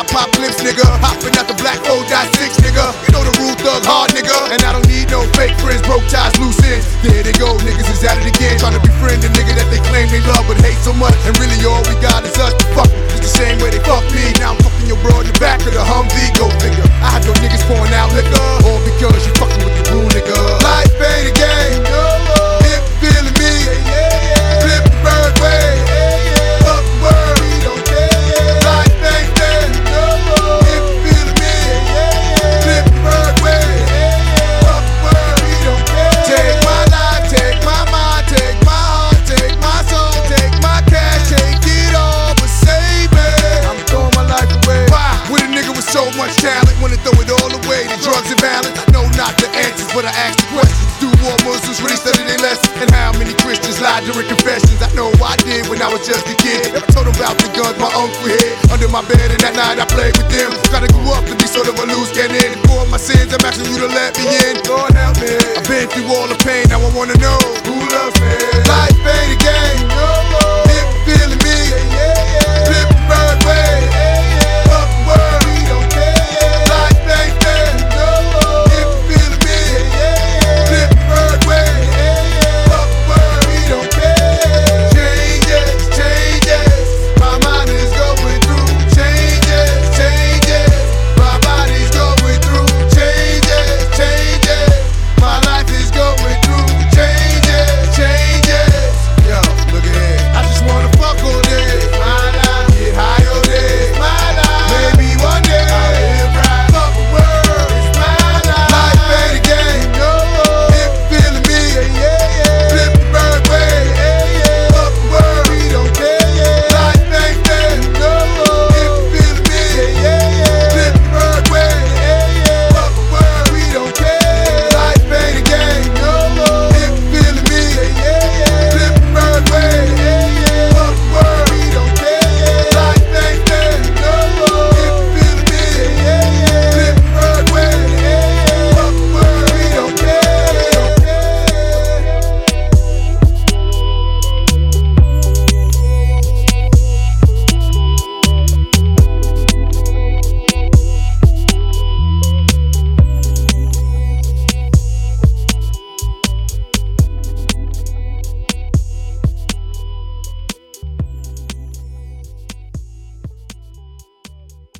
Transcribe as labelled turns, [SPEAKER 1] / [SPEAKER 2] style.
[SPEAKER 1] apocalypse, nigga. Hopping out the black 4.6, nigga. You know the rule, thug hard, nigga. And I don't need no fake friends, broke ties, loose ends. There they go, niggas is at it again. Trying to befriend the nigga that they claim they love but hate so much. And really all we got is us to fuck. It's the same way they fuck me. Now I'm fucking your bro in the back of the Humvee, go figure. I had no niggas pouring out liquor, all because you fucking with the rule, nigga. Life ain't a game, if you feeling me, flip the bird way, up the word, we don't care. Life ain't fair, if you feeling me, flip the bird way, up the word, we don't care. Take my life, take my mind, take my heart, take my soul, take my cash, take it all, but save me. I'm throwing my life away. Why? With a nigga with so much talent, wanna throw it all away. The drugs and violence, I know not the answers, but I ask the questions. Do more Muslims really study their lessons? And how many Christians lied during confessions? I know I did when I was just a kid. Never told them about the guns my uncle hid under my bed, and that night I played with them. Gotta grow up to be sort of a loose cannon. And for my sins, I'm asking you to let me in. Lord help me. I've been through all the pain, now I wanna know who loves me. Life ain't a game, no.